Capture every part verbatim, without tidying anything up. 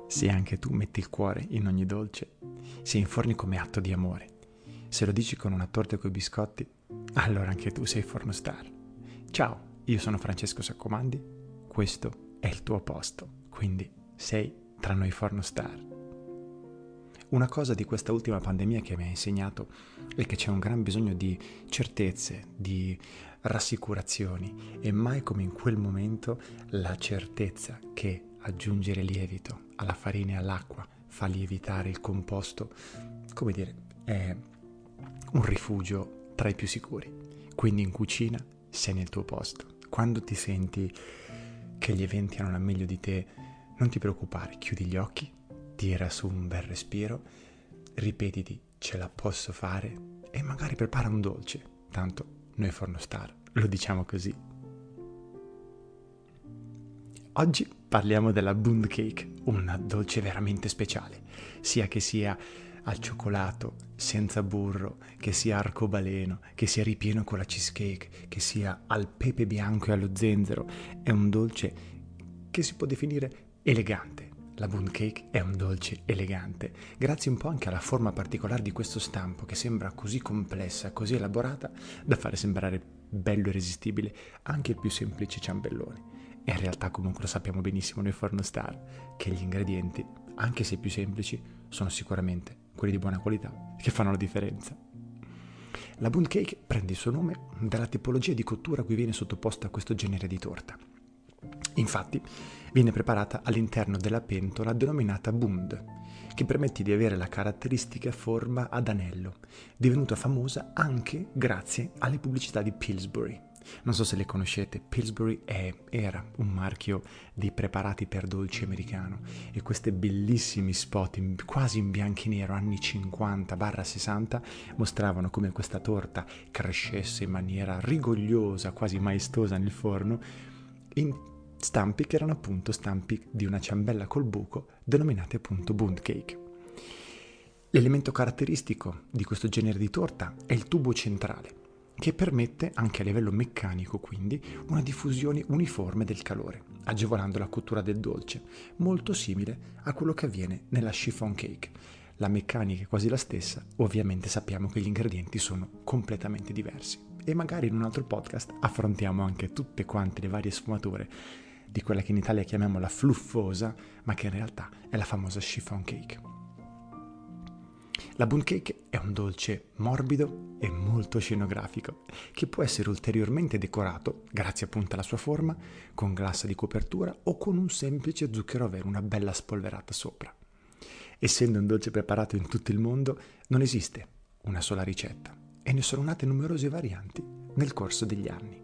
Se anche tu metti il cuore in ogni dolce, se inforni come atto di amore, se lo dici con una torta e coi biscotti, allora anche tu sei Fornostar. Ciao, io sono Francesco Saccomandi, questo è il tuo posto, quindi sei tra noi Fornostar. Una cosa di questa ultima pandemia che mi ha insegnato è che c'è un gran bisogno di certezze, di rassicurazioni e mai come in quel momento la certezza che aggiungere lievito alla farina e all'acqua fa lievitare il composto, come dire, è un rifugio tra i più sicuri. Quindi in cucina sei nel tuo posto. Quando ti senti che gli eventi hanno la meglio di te, non ti preoccupare, chiudi gli occhi, tira su un bel respiro, ripetiti ce la posso fare e magari prepara un dolce, tanto noi Fornostar lo diciamo così. Oggi parliamo della Bundt Cake, un dolce veramente speciale, sia che sia al cioccolato, senza burro, che sia arcobaleno, che sia ripieno con la cheesecake, che sia al pepe bianco e allo zenzero. È un dolce che si può definire elegante. La Bundt Cake è un dolce elegante, grazie un po' anche alla forma particolare di questo stampo che sembra così complessa, così elaborata, da fare sembrare bello e irresistibile anche il più semplice ciambellone. E in realtà comunque lo sappiamo benissimo noi Fornostar, che gli ingredienti, anche se più semplici, sono sicuramente quelli di buona qualità che fanno la differenza. La Bundt Cake prende il suo nome dalla tipologia di cottura a cui viene sottoposta a questo genere di torta. Infatti viene preparata all'interno della pentola denominata Bundt, che permette di avere la caratteristica forma ad anello, divenuta famosa anche grazie alle pubblicità di Pillsbury. Non so se le conoscete, Pillsbury è, era un marchio di preparati per dolci americano e questi bellissimi spot in, quasi in bianco e nero anni cinquanta sessanta mostravano come questa torta crescesse in maniera rigogliosa, quasi maestosa nel forno, in stampi che erano appunto stampi di una ciambella col buco denominati appunto Bundt Cake. L'elemento caratteristico di questo genere di torta è il tubo centrale, che permette anche a livello meccanico quindi una diffusione uniforme del calore, agevolando la cottura del dolce, molto simile a quello che avviene nella chiffon cake. La meccanica è quasi la stessa, ovviamente sappiamo che gli ingredienti sono completamente diversi e magari in un altro podcast affrontiamo anche tutte quante le varie sfumature di quella che in Italia chiamiamo la fluffosa, ma che in realtà è la famosa chiffon cake. La Bundt Cake è un dolce morbido e molto scenografico, che può essere ulteriormente decorato, grazie appunto alla sua forma, con glassa di copertura o con un semplice zucchero a vero, una bella spolverata sopra. Essendo un dolce preparato in tutto il mondo, non esiste una sola ricetta e ne sono nate numerose varianti nel corso degli anni.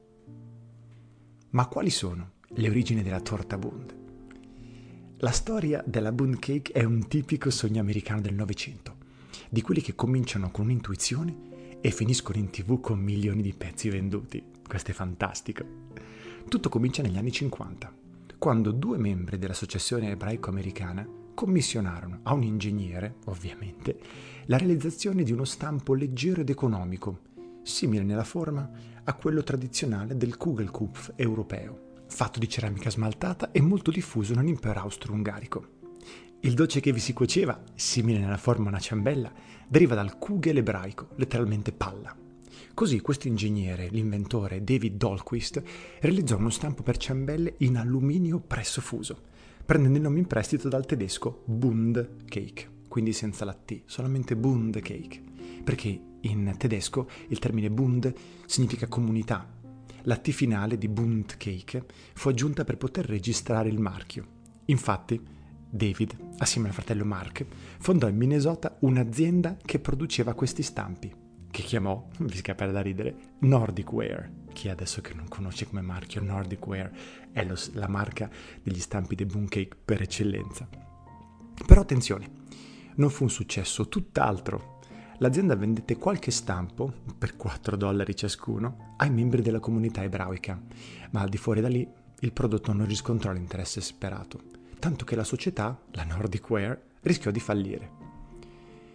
Ma quali sono le origini della torta Bundt? La storia della Bundt Cake è un tipico sogno americano del Novecento, di quelli che cominciano con un'intuizione e finiscono in tv con milioni di pezzi venduti. Questo è fantastico. Tutto comincia negli anni cinquanta, quando due membri dell'Associazione Ebraico-Americana commissionarono a un ingegnere, ovviamente, la realizzazione di uno stampo leggero ed economico, simile nella forma a quello tradizionale del Kugelkopf europeo, fatto di ceramica smaltata e molto diffuso nell'impero austro-ungarico. Il dolce che vi si cuoceva, simile nella forma a una ciambella, deriva dal kugel ebraico, letteralmente palla. Così questo ingegnere, l'inventore David Dahlquist, realizzò uno stampo per ciambelle in alluminio presso fuso, prendendo il nome in prestito dal tedesco Bundt Cake, quindi senza la T, solamente Bundt Cake, perché in tedesco il termine Bund significa comunità. La T finale di Bundt Cake fu aggiunta per poter registrare il marchio. Infatti, David, assieme al fratello Mark, fondò in Minnesota un'azienda che produceva questi stampi, che chiamò, vi scapperà da ridere, Nordic Ware. Chi adesso che non conosce come marchio Nordic Ware è lo, la marca degli stampi di Bundt Cake per eccellenza. Però attenzione, non fu un successo, tutt'altro. L'azienda vendette qualche stampo, per quattro dollari ciascuno, ai membri della comunità ebraica, ma al di fuori da lì il prodotto non riscontrò l'interesse sperato, tanto che la società, la Nordic Ware, rischiò di fallire.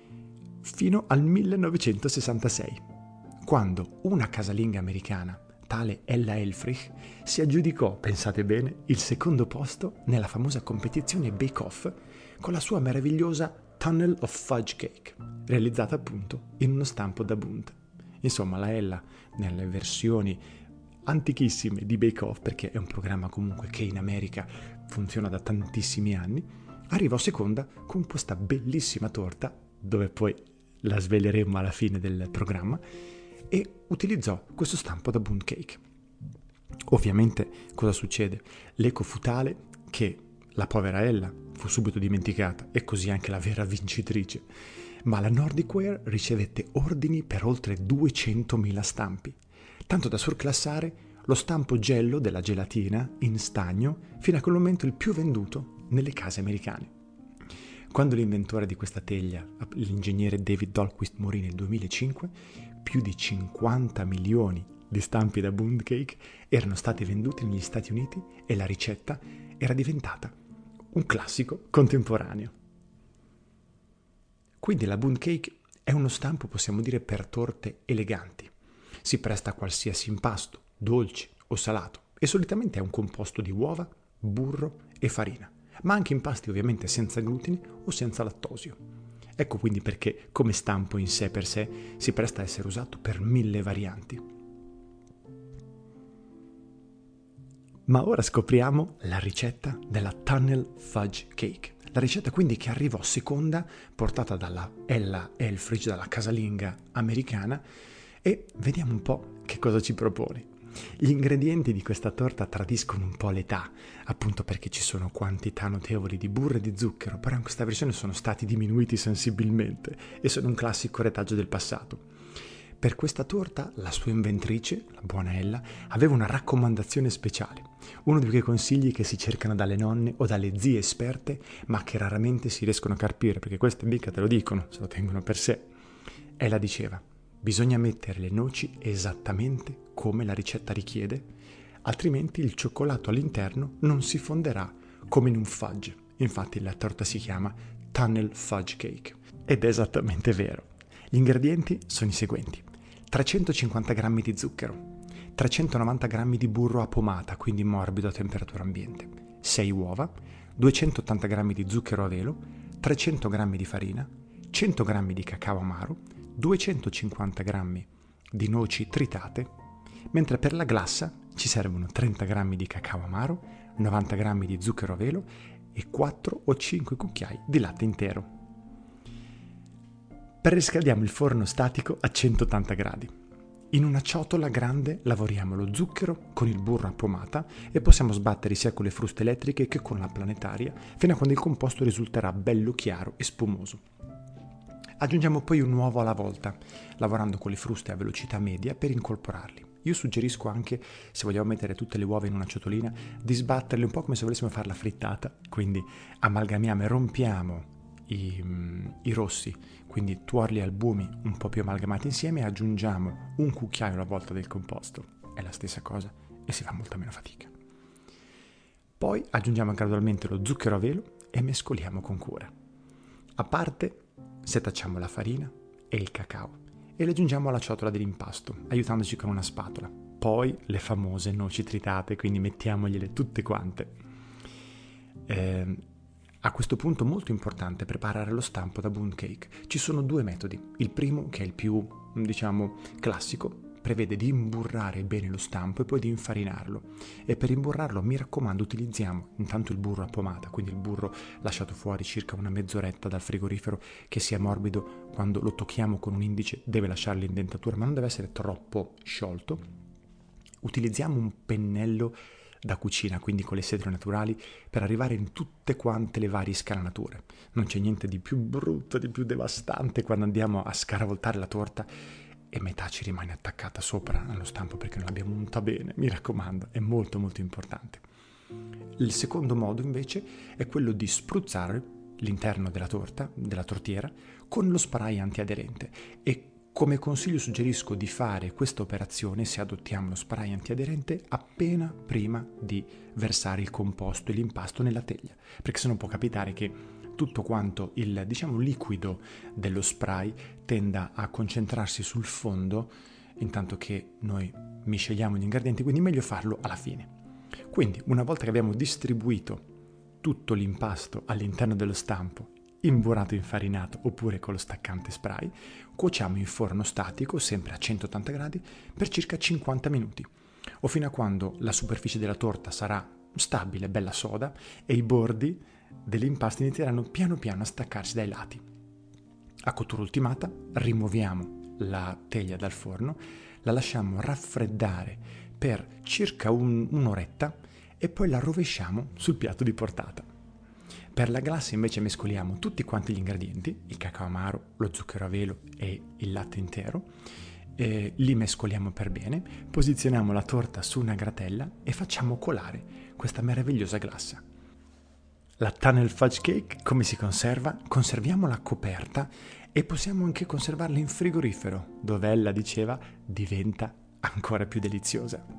Fino al millenovecentosessantasei, quando una casalinga americana, tale Ella Elfrich si aggiudicò, pensate bene, il secondo posto nella famosa competizione Bake Off con la sua meravigliosa Tunnel of Fudge Cake, realizzata appunto in uno stampo da Bundt. Insomma, la Ella, nelle versioni antichissime di Bake Off, perché è un programma comunque che in America funziona da tantissimi anni, arrivò seconda con questa bellissima torta, dove poi la sveleremo alla fine del programma, e utilizzò questo stampo da Bundt Cake. Ovviamente cosa succede? L'eco fu tale che la povera Ella fu subito dimenticata, e così anche la vera vincitrice, ma la Nordic Ware ricevette ordini per oltre duecentomila stampi, tanto da surclassare lo stampo gello della gelatina in stagno fino a quel momento il più venduto nelle case americane. Quando l'inventore di questa teglia, l'ingegnere David Dahlquist, morì nel duemilacinque, più di cinquanta milioni di stampi da Bundt Cake erano stati venduti negli Stati Uniti e la ricetta era diventata un classico contemporaneo. Quindi la Bundt Cake è uno stampo, possiamo dire, per torte eleganti. Si presta a qualsiasi impasto, dolce o salato, e solitamente è un composto di uova, burro e farina, ma anche impasti ovviamente senza glutine o senza lattosio. Ecco quindi perché come stampo in sé per sé si presta a essere usato per mille varianti. Ma ora scopriamo la ricetta della Tunnel Fudge Cake. La ricetta quindi che arrivò seconda, portata dalla Ella Elfrich, dalla casalinga americana, e vediamo un po' che cosa ci propone. Gli ingredienti di questa torta tradiscono un po' l'età, appunto perché ci sono quantità notevoli di burro e di zucchero, però in questa versione sono stati diminuiti sensibilmente e sono un classico retaggio del passato. Per questa torta la sua inventrice, la buona Ella, aveva una raccomandazione speciale, uno di quei consigli che si cercano dalle nonne o dalle zie esperte, ma che raramente si riescono a carpire, perché queste mica te lo dicono, se lo tengono per sé. Ella diceva: bisogna mettere le noci esattamente come la ricetta richiede, altrimenti il cioccolato all'interno non si fonderà come in un fudge. Infatti la torta si chiama Tunnel Fudge Cake. Ed è esattamente vero. Gli ingredienti sono i seguenti: trecentocinquanta grammi di zucchero, trecentonovanta grammi di burro a pomata, quindi morbido a temperatura ambiente, sei uova, duecentottanta grammi di zucchero a velo, trecento grammi di farina, cento grammi di cacao amaro, duecentocinquanta grammi di noci tritate, mentre per la glassa ci servono trenta grammi di cacao amaro, novanta grammi di zucchero a velo e quattro o cinque cucchiai di latte intero. Preriscaldiamo il forno statico a centottanta gradi. In una ciotola grande lavoriamo lo zucchero con il burro a pomata e possiamo sbattere sia con le fruste elettriche che con la planetaria fino a quando il composto risulterà bello chiaro e spumoso. Aggiungiamo poi un uovo alla volta, lavorando con le fruste a velocità media per incorporarli. Io suggerisco anche, se vogliamo mettere tutte le uova in una ciotolina, di sbatterle un po' come se volessimo fare la frittata, quindi amalgamiamo e rompiamo i, i rossi, quindi tuorli e albumi un po' più amalgamati insieme, e aggiungiamo un cucchiaio alla volta del composto. È la stessa cosa e si fa molta meno fatica. Poi aggiungiamo gradualmente lo zucchero a velo e mescoliamo con cura. A parte setacciamo la farina e il cacao e le aggiungiamo alla ciotola dell'impasto, aiutandoci con una spatola. Poi le famose noci tritate, quindi mettiamogliele tutte quante. Eh, a questo punto molto importante preparare lo stampo da Bundt Cake. Ci sono due metodi. Il primo, che è il più, diciamo, classico, prevede di imburrare bene lo stampo e poi di infarinarlo. E per imburrarlo, mi raccomando, utilizziamo intanto il burro a pomata, quindi il burro lasciato fuori circa una mezz'oretta dal frigorifero, che sia morbido. Quando lo tocchiamo con un indice deve lasciare l'indentatura, ma non deve essere troppo sciolto. Utilizziamo un pennello da cucina, quindi con le sedere naturali, per arrivare in tutte quante le varie scanalature. Non c'è niente di più brutto, di più devastante quando andiamo a scaravoltare la torta e metà ci rimane attaccata sopra allo stampo perché non l'abbiamo unta bene. Mi raccomando, è molto molto importante. Il secondo modo invece è quello di spruzzare l'interno della torta, della tortiera, con lo spray antiaderente, e come consiglio suggerisco di fare questa operazione, se adottiamo lo spray antiaderente, appena prima di versare il composto e l'impasto nella teglia, perché sennò può capitare che tutto quanto il, diciamo, liquido dello spray tenda a concentrarsi sul fondo intanto che noi misceliamo gli ingredienti, quindi è meglio farlo alla fine. Quindi, una volta che abbiamo distribuito tutto l'impasto all'interno dello stampo, imburrato infarinato oppure con lo staccante spray, cuociamo in forno statico, sempre a centottanta gradi, per circa cinquanta minuti, o fino a quando la superficie della torta sarà stabile, bella soda, e i bordi dell'impasto inizieranno piano piano a staccarsi dai lati. A cottura ultimata, rimuoviamo la teglia dal forno, la lasciamo raffreddare per circa un, un'oretta e poi la rovesciamo sul piatto di portata. Per la glassa invece mescoliamo tutti quanti gli ingredienti, il cacao amaro, lo zucchero a velo e il latte intero, e li mescoliamo per bene, posizioniamo la torta su una gratella e facciamo colare questa meravigliosa glassa. La tunnel fudge cake come si conserva? Conserviamola coperta e possiamo anche conservarla in frigorifero, dove ella diceva diventa ancora più deliziosa.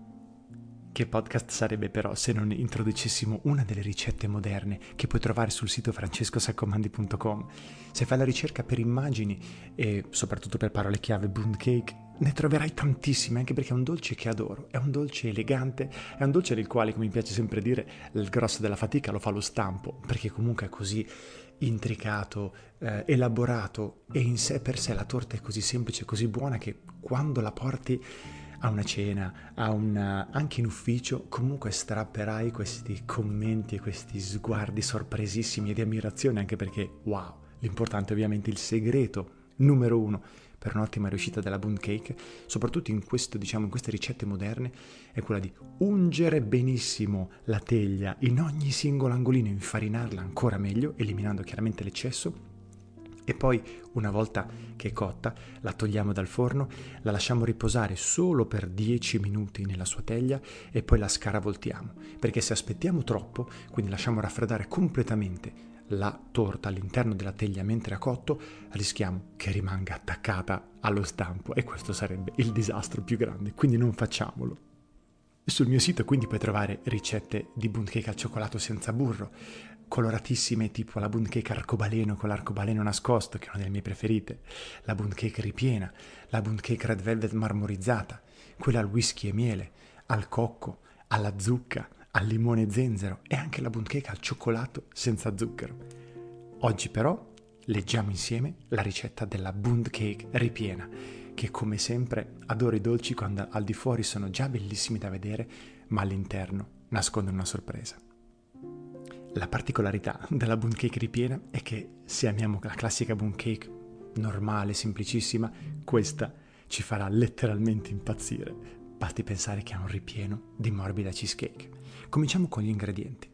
Che podcast sarebbe però se non introducessimo una delle ricette moderne che puoi trovare sul sito francesco saccomandi punto com. Se fai la ricerca per immagini e soprattutto per parole chiave Bundt cake, ne troverai tantissime, anche perché è un dolce che adoro, è un dolce elegante, è un dolce del quale, come mi piace sempre dire, il grosso della fatica lo fa lo stampo, perché comunque è così intricato, eh, elaborato, e in sé per sé la torta è così semplice, così buona che quando la porti a una cena, a una, anche in ufficio, comunque strapperai questi commenti e questi sguardi sorpresissimi e di ammirazione, anche perché wow, l'importante è ovviamente il segreto numero uno per un'ottima riuscita della Bundt cake, soprattutto in questo, diciamo, in queste ricette moderne, è quella di ungere benissimo la teglia in ogni singolo angolino, infarinarla ancora meglio, eliminando chiaramente l'eccesso. E poi, una volta che è cotta, la togliamo dal forno, la lasciamo riposare solo per dieci minuti nella sua teglia e poi la scaravoltiamo, perché se aspettiamo troppo, quindi lasciamo raffreddare completamente la torta all'interno della teglia mentre ha cotto, rischiamo che rimanga attaccata allo stampo e questo sarebbe il disastro più grande, quindi non facciamolo. Sul mio sito quindi puoi trovare ricette di Bundt cake al cioccolato senza burro, coloratissime tipo la Bundt cake arcobaleno con l'arcobaleno nascosto, che è una delle mie preferite, la Bundt cake ripiena, la Bundt cake red velvet marmorizzata, quella al whisky e miele, al cocco, alla zucca, al limone e zenzero, e anche la Bundt cake al cioccolato senza zucchero. Oggi però leggiamo insieme la ricetta della Bundt cake ripiena, che come sempre adoro i dolci quando al di fuori sono già bellissimi da vedere, ma all'interno nascondono una sorpresa. La particolarità della Bundt cake ripiena è che se amiamo la classica Bundt cake normale, semplicissima, questa ci farà letteralmente impazzire. Basti pensare che ha un ripieno di morbida cheesecake. Cominciamo con gli ingredienti.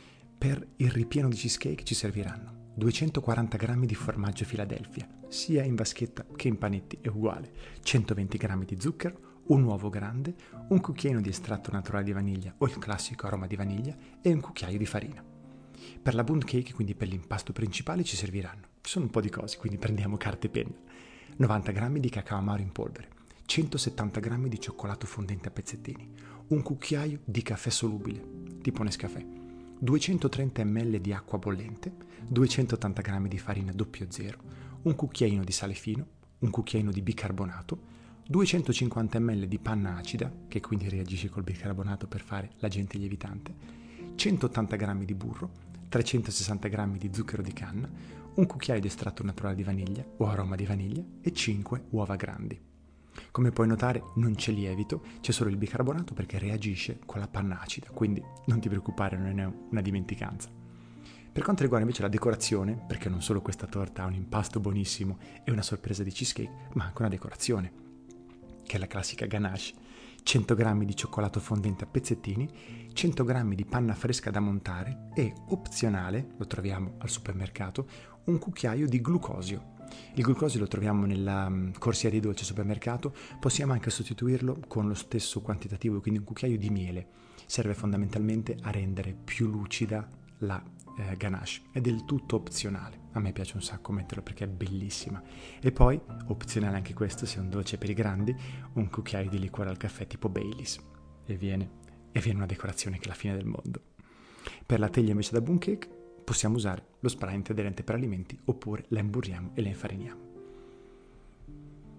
Per il ripieno di cheesecake ci serviranno duecentoquaranta grammi di formaggio Philadelphia, sia in vaschetta che in panetti è uguale, centoventi grammi di zucchero, un uovo grande, un cucchiaino di estratto naturale di vaniglia o il classico aroma di vaniglia e un cucchiaio di farina. Per la Bundt cake, quindi per l'impasto principale, ci serviranno, ci sono un po' di cose, quindi prendiamo carta e penna, novanta grammi di cacao amaro in polvere, centosettanta grammi di cioccolato fondente a pezzettini, un cucchiaio di caffè solubile, tipo Nescafè, duecentotrenta millilitri di acqua bollente, duecentottanta grammi di farina zero zero, un cucchiaino di sale fino, un cucchiaino di bicarbonato, duecentocinquanta millilitri di panna acida, che quindi reagisce col bicarbonato per fare l'agente lievitante, centottanta grammi di burro, trecentosessanta grammi di zucchero di canna, un cucchiaio di estratto naturale di vaniglia o aroma di vaniglia e cinque uova grandi. Come puoi notare non c'è lievito, c'è solo il bicarbonato perché reagisce con la panna acida, quindi non ti preoccupare, non è una dimenticanza. Per quanto riguarda invece la decorazione, perché non solo questa torta ha un impasto buonissimo e una sorpresa di cheesecake, ma anche una decorazione, che è la classica ganache, cento grammi di cioccolato fondente a pezzettini, cento grammi di panna fresca da montare e, opzionale, lo troviamo al supermercato, un cucchiaio di glucosio. Il glucosio lo troviamo nella um, corsia dei dolci al supermercato, possiamo anche sostituirlo con lo stesso quantitativo, quindi un cucchiaio di miele. Serve fondamentalmente a rendere più lucida la eh, ganache, è del tutto opzionale. A me piace un sacco metterlo perché è bellissima. E poi, opzionale anche questo, se è un dolce per i grandi, un cucchiaio di liquore al caffè tipo Baileys. E viene, e viene una decorazione che è la fine del mondo. Per la teglia invece da Bundt cake possiamo usare lo spray antiaderente per alimenti oppure la imburriamo e la infariniamo.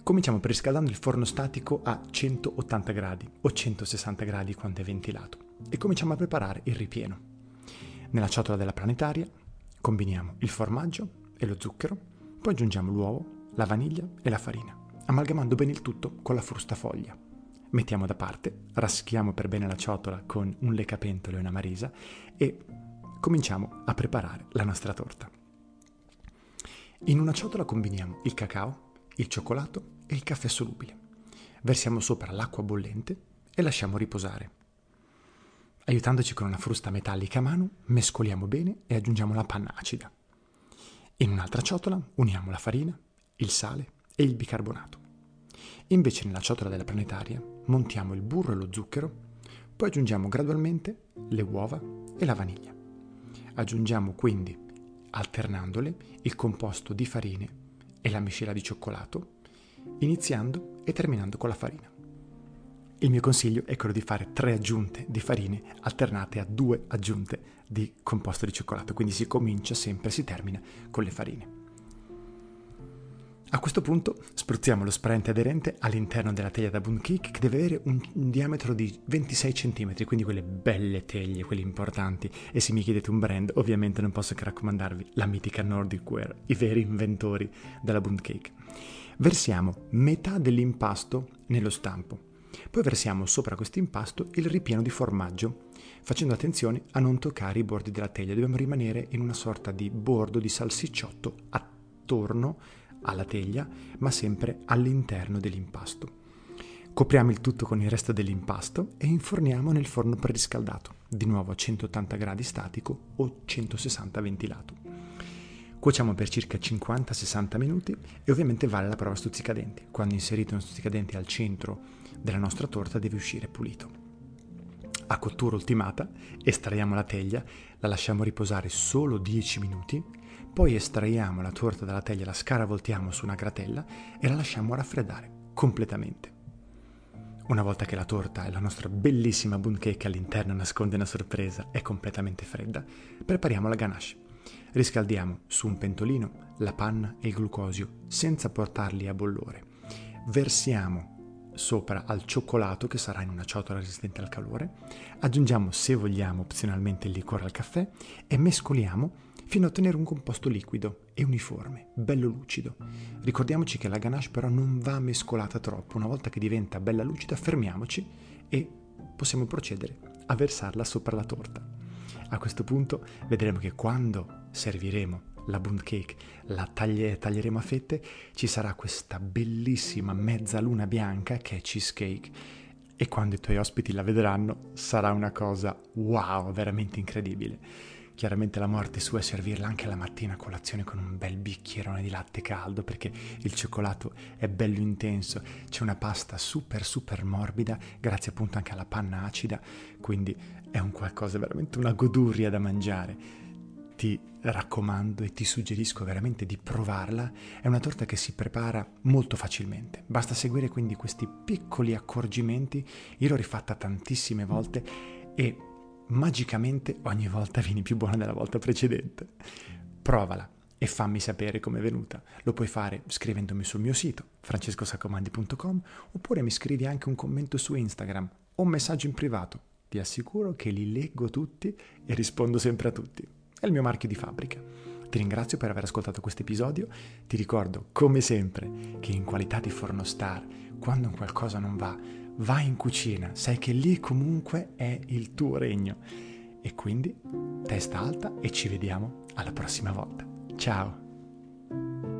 Cominciamo preriscaldando il forno statico a centottanta gradi o centosessanta gradi quando è ventilato e cominciamo a preparare il ripieno. Nella ciotola della planetaria combiniamo il formaggio e lo zucchero, poi aggiungiamo l'uovo, la vaniglia e la farina, amalgamando bene il tutto con la frusta foglia. Mettiamo da parte, raschiamo per bene la ciotola con un leccapentole e una marisa e cominciamo a preparare la nostra torta. In una ciotola combiniamo il cacao, il cioccolato e il caffè solubile. Versiamo sopra l'acqua bollente e lasciamo riposare. Aiutandoci con una frusta metallica a mano, mescoliamo bene e aggiungiamo la panna acida. In un'altra ciotola uniamo la farina, il sale e il bicarbonato. Invece nella ciotola della planetaria montiamo il burro e lo zucchero, poi aggiungiamo gradualmente le uova e la vaniglia. Aggiungiamo quindi, alternandole, il composto di farine e la miscela di cioccolato, iniziando e terminando con la farina. Il mio consiglio è quello di fare tre aggiunte di farine alternate a due aggiunte di composto di cioccolato, quindi si comincia sempre e si termina con le farine. A questo punto spruzziamo lo spray antiaderente all'interno della teglia da Bundt Cake, che deve avere un, un diametro di ventisei centimetri, quindi quelle belle teglie, quelle importanti. E se mi chiedete un brand, ovviamente non posso che raccomandarvi la mitica Nordic Ware, i veri inventori della Bundt Cake. Versiamo metà dell'impasto nello stampo, poi versiamo sopra questo impasto il ripieno di formaggio, facendo attenzione a non toccare i bordi della teglia. Dobbiamo rimanere in una sorta di bordo di salsicciotto attorno alla teglia, ma sempre all'interno dell'impasto. Copriamo il tutto con il resto dell'impasto e inforniamo nel forno preriscaldato, di nuovo a centottanta gradi statico o centosessanta ventilato. Cuociamo per circa cinquanta sessanta minuti e ovviamente vale la prova stuzzicadenti. Quando inserite uno stuzzicadente al centro della nostra torta deve uscire pulito. A cottura ultimata estraiamo la teglia, la lasciamo riposare solo dieci minuti, poi estraiamo la torta dalla teglia, la scaravoltiamo su una gratella e la lasciamo raffreddare completamente. Una volta che la torta e la nostra bellissima Bundt Cake all'interno nasconde una sorpresa è completamente fredda, prepariamo la ganache. Riscaldiamo su un pentolino la panna e il glucosio senza portarli a bollore. Versiamo sopra al cioccolato che sarà in una ciotola resistente al calore, aggiungiamo se vogliamo opzionalmente il liquore al caffè e mescoliamo fino a ottenere un composto liquido e uniforme, bello lucido. Ricordiamoci che la ganache però non va mescolata troppo. Una volta che diventa bella lucida fermiamoci e possiamo procedere a versarla sopra la torta. A questo punto vedremo che quando serviremo la Bundt Cake, la taglie, taglieremo a fette, ci sarà questa bellissima mezzaluna bianca che è cheesecake e quando i tuoi ospiti la vedranno sarà una cosa wow, veramente incredibile. Chiaramente la morte sua è servirla anche la mattina a colazione con un bel bicchierone di latte caldo, perché il cioccolato è bello intenso, c'è una pasta super super morbida grazie appunto anche alla panna acida, quindi è un qualcosa veramente, una goduria da mangiare. Ti raccomando e ti suggerisco veramente di provarla. È una torta che si prepara molto facilmente, basta seguire quindi questi piccoli accorgimenti. Io l'ho rifatta tantissime volte e magicamente ogni volta vieni più buona della volta precedente. Provala e fammi sapere com'è venuta. Lo puoi fare scrivendomi sul mio sito francesco sacomandi punto com oppure mi scrivi anche un commento su Instagram o un messaggio in privato. Ti assicuro che li leggo tutti e rispondo sempre a tutti. È il mio marchio di fabbrica. Ti ringrazio per aver ascoltato questo episodio. Ti ricordo, come sempre, che in qualità di fornostar, quando qualcosa non va, vai in cucina, sai che lì comunque è il tuo regno. E quindi testa alta e ci vediamo alla prossima volta. Ciao!